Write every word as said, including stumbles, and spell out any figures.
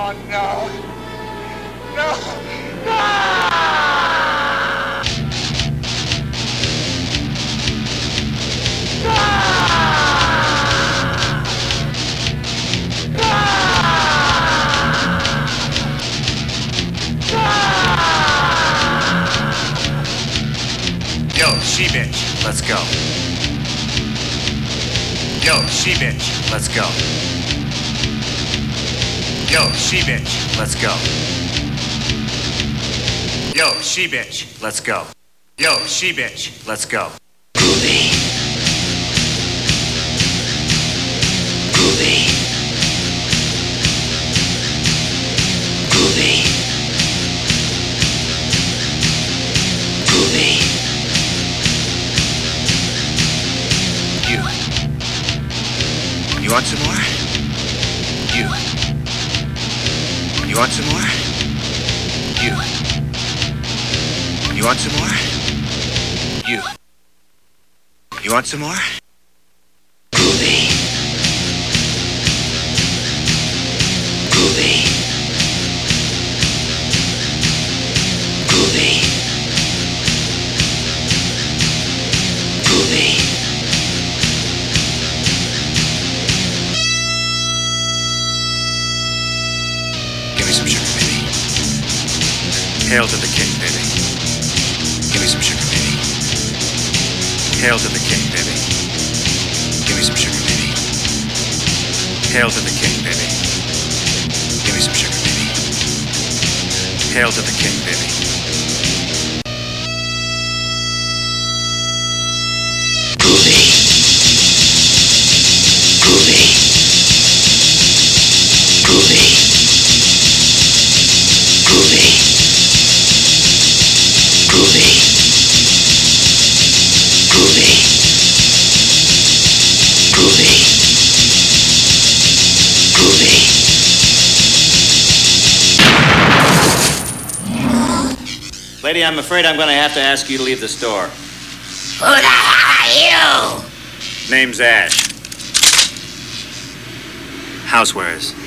Oh, no. No. No! Yo, she-bitch, let's go. Yo, she-bitch, let's go. Yo, she-bitch, let's go. Yo, she-bitch, let's go. Yo, she-bitch, let's go. Groovy. Groovy. Groovy. Groovy. You. You want some more? You. You want some more? You. You want some more? You. You want some more? Groovy. Groovy. Groovy. Groovy. Give me some sugar, baby. Hail to the king, baby. Give me some sugar, baby. Hail to the king, baby. Give me some sugar, baby. Hail to the king, baby. Give me some sugar, baby. Hail to the king, baby. Groovy. Groovy. Groovy. Groovy. Groovy. Groovy. Groovy. Groovy. Lady, I'm afraid I'm going to have to ask you to leave the store. Who the hell are you? Name's Ash. Housewares.